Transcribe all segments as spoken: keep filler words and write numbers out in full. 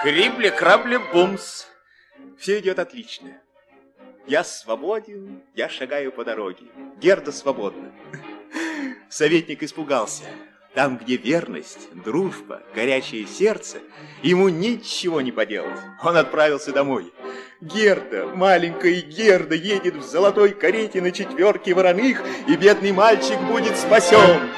Крибли-крабли-бумс. Все идет отлично. Я свободен, я шагаю по дороге. Герда свободна. Советник испугался. Там, где верность, дружба, горячее сердце, ему ничего не поделать. Он отправился домой. Герда, маленькая Герда, едет в золотой карете на четверке вороных, и бедный мальчик будет спасен.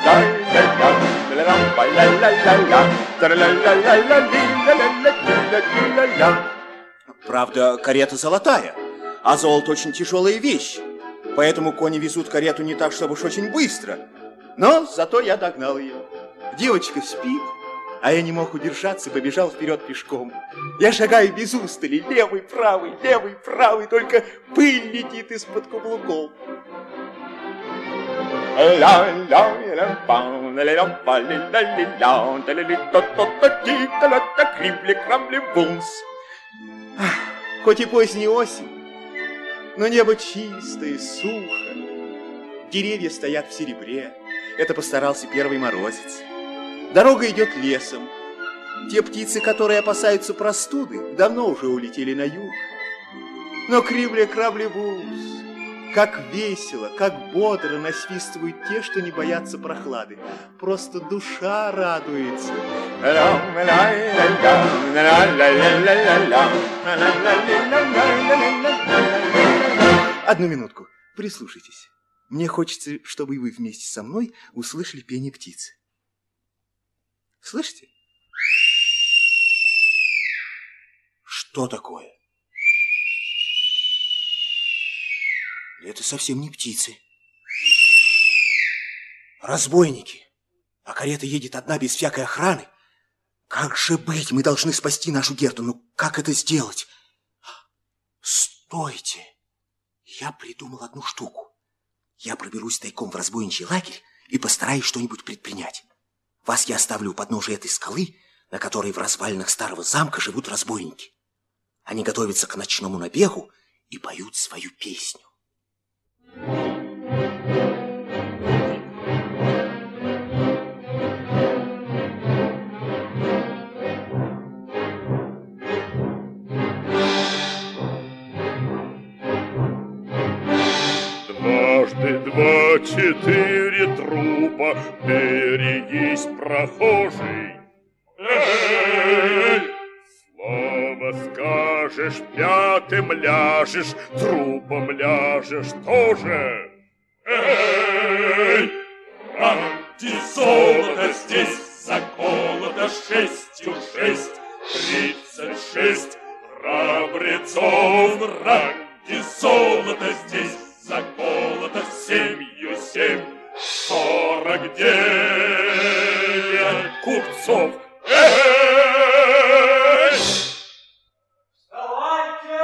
Правда, карета золотая, а золото очень тяжелая вещь. Поэтому кони везут карету не так, чтобы уж очень быстро. Но зато я догнал ее. Девочка спит, а я не мог удержаться, побежал вперед пешком. Я шагаю без устали, левый, правый, левый, правый, только пыль летит из-под каблуков. Хоть и поздняя осень, но небо чистое, сухо. Деревья стоят в серебре. Это постарался первый морозец. Дорога идет лесом. Те птицы, которые опасаются простуды, давно уже улетели на юг. Но крибли-крабли-бус, как весело, как бодро насвистывают те, что не боятся прохлады. Просто душа радуется. Одну минутку, прислушайтесь. Мне хочется, чтобы и вы вместе со мной услышали пение птицы. Слышите? Что такое? Это совсем не птицы. Разбойники. А карета едет одна без всякой охраны. Как же быть? Мы должны спасти нашу Герду. Ну, как это сделать? Стойте. Я придумал одну штуку. Я проберусь тайком в разбойничий лагерь и постараюсь что-нибудь предпринять. Вас я оставлю у подножия этой скалы, на которой в развалинах старого замка живут разбойники. Они готовятся к ночному набегу и поют свою песню. Дважды два, четыре трупа, берегись, прохожий. Эй! Слово скажешь, пятым ляжешь, трупом ляжешь тоже. Эй! Ради золота здесь заколото шестью шесть, тридцать шесть храбрецов. Ради золота здесь заколото семью семь, сорок девять купцов. Эй! Вставайте!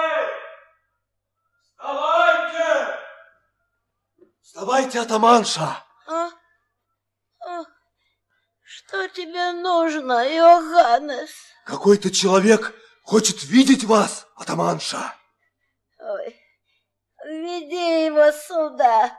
Вставайте! Вставайте, атаманша! А? А? Что тебе нужно, Йоханнес? Какой-то человек хочет видеть вас, атаманша. Ой, веди его сюда.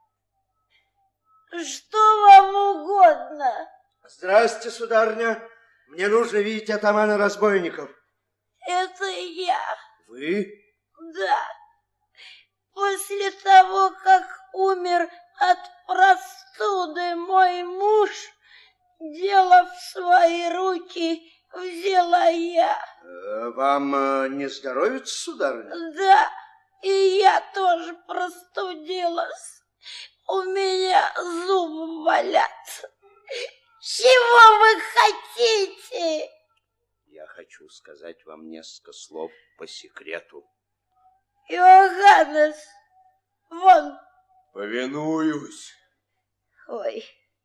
Что вам угодно? Здравствуйте, сударыня. Мне нужно видеть атамана разбойников. Это я. Вы? Да. После того, как умер от простуды мой муж, дело в свои руки взяла я. Вам не здоровится, сударыня? Да, и я тоже простудилась. У меня зубы болят. Чего вы хотите? Я хочу сказать вам несколько слов по секрету. Йоханнес, вон. Повинуюсь. Ой,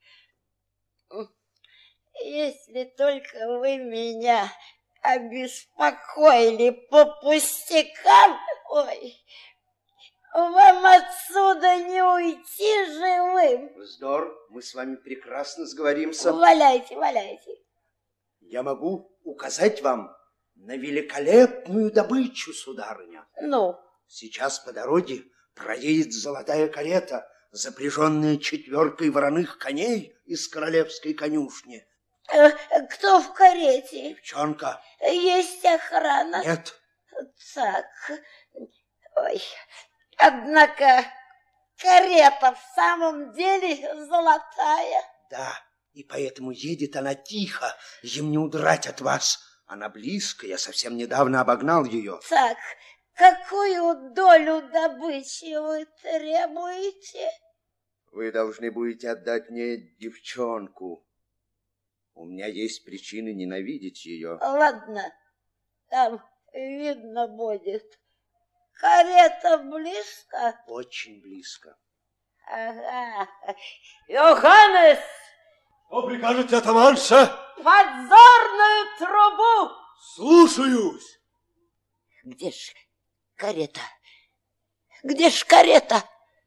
если только вы меня обеспокоили по пустякам, ой, вам отсюда не уйти живым. Вздор, мы с вами прекрасно сговоримся. Валяйте, валяйте. Я могу указать вам на великолепную добычу, сударыня. Ну? Сейчас по дороге проедет золотая карета, запряженная четверкой вороных коней из королевской конюшни. Кто в карете? Девчонка. Есть охрана? Нет. Так, ой, однако карета в самом деле золотая. Да, и поэтому едет она тихо, им не удрать от вас. Она близко, я совсем недавно обогнал ее. Так, какую долю добычи вы требуете? Вы должны будете отдать мне девчонку. У меня есть причины ненавидеть ее. Ладно, там видно будет. Карета близко? Очень близко. Ага. Йоханнес! Что прикажете, атаманша? Подзорную трубу! Слушаюсь. Где ж карета? Где ж карета?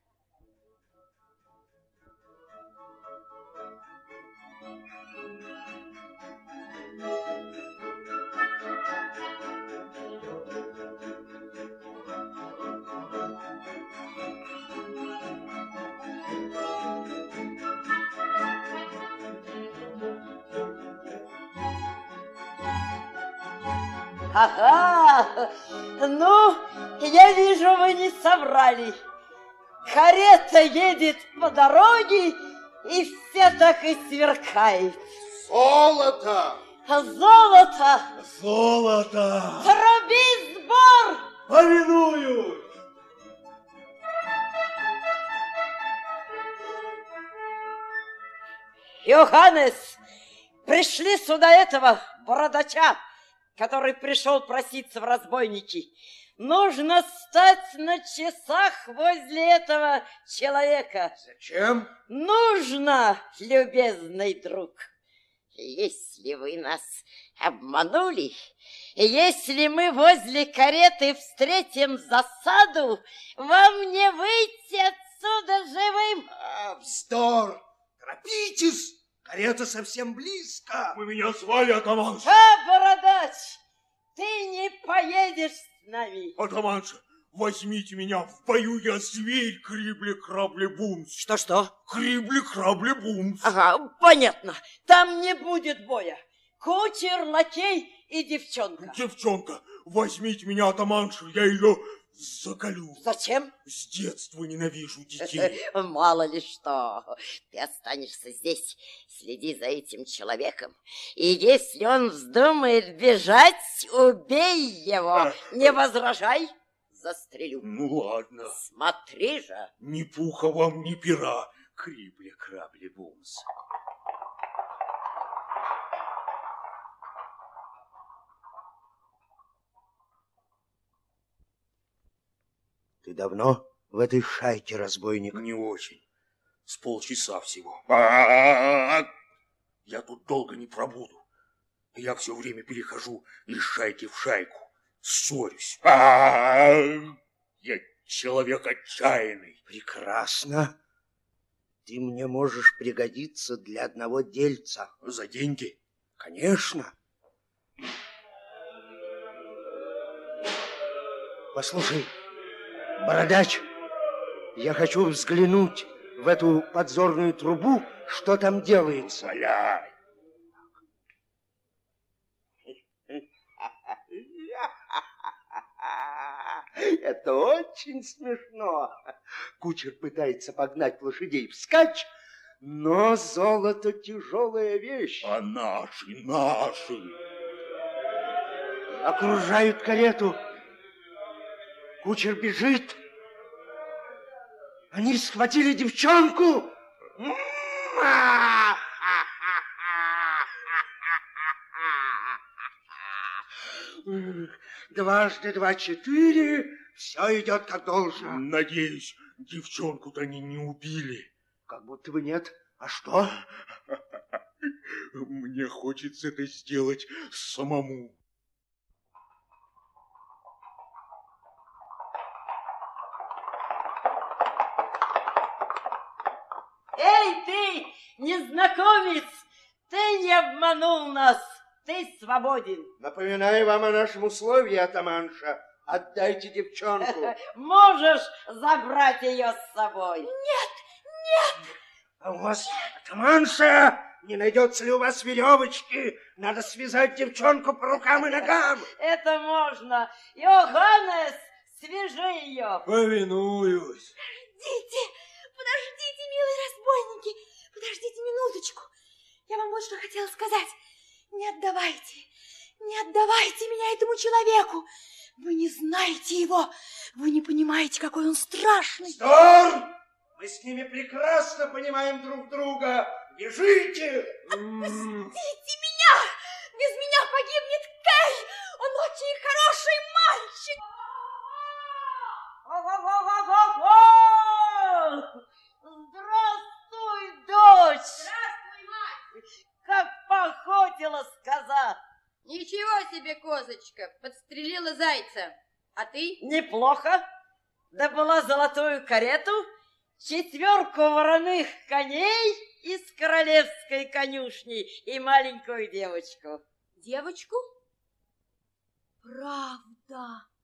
Ага, ну, я вижу, вы не соврали. Карета едет по дороге, и все так и сверкает. Золото! Золото! Золото! Труби сбор! Повинуюсь! Йоханнес, пришли сюда этого бородача, который пришел проситься в разбойники. Нужно стать на часах возле этого человека. Зачем? Нужно, любезный друг. Если вы нас обманули, если мы возле кареты встретим засаду, вам не выйти отсюда живым. А, вздор! Торопитесь! Карета совсем близко. Вы меня звали, атаманша? А, бородач, ты не поедешь с нами. Атаманша, возьмите меня в бою, я зверь, крибли-крабли-бумс. Что-что? Крибли-крабли-бумс. Ага, понятно. Там не будет боя. Кучер, лакей и девчонка. Девчонка, возьмите меня, атаманша, я ее заколю. Зачем? С детства ненавижу детей. Мало ли что. Ты останешься здесь, следи за этим человеком. И если он вздумает бежать, убей его. Не возражай, застрелю. Ну ладно. Смотри же. Ни пуха вам, ни пера. Крибли-крабли-бумс. Ты давно в этой шайке, разбойник? Не очень. С полчаса всего. А-а-а-а! Я тут долго не пробуду. Я все время перехожу из шайки в шайку. Ссорюсь. А-а-а! Я человек отчаянный. Прекрасно. Ты мне можешь пригодиться для одного дельца. За деньги? Конечно. Послушай, бородач, я хочу взглянуть в эту подзорную трубу, что там делается. Валяй. Это очень смешно. Кучер пытается погнать лошадей вскачь, но золото тяжелая вещь. А наши, наши. Окружают карету. Кучер бежит. Они схватили девчонку. Дважды два четыре. Все идет как должно. Надеюсь, девчонку-то они не убили. Как будто бы нет. А что? Мне хочется это сделать самому. Эй, ты, незнакомец, ты не обманул нас, ты свободен. Напоминаю вам о нашем условии, атаманша. Отдайте девчонку. Можешь забрать ее с собой. Нет, нет. А у вас, атаманша, Не найдется ли у вас веревочки? Надо связать девчонку по рукам и ногам. Это можно. Йоханнес, свяжи ее. Повинуюсь. Подождите, подождите, милые разбойники. Подождите минуточку. Я вам вот что хотела сказать. Не отдавайте, не отдавайте меня этому человеку. Вы не знаете его. Вы не понимаете, какой он страшный. Сторм! Мы с ними прекрасно понимаем друг друга. Бежите! Отпустите меня! Без меня погибнет Кей! Он очень хороший мальчик! Здравствуй, дочь! Здравствуй, мать! Как поохотилась коза! Ничего себе, козочка, подстрелила зайца. А ты? Неплохо. Добыла золотую карету, четверку вороных коней из королевской конюшни и маленькую девочку. Девочку? Правда.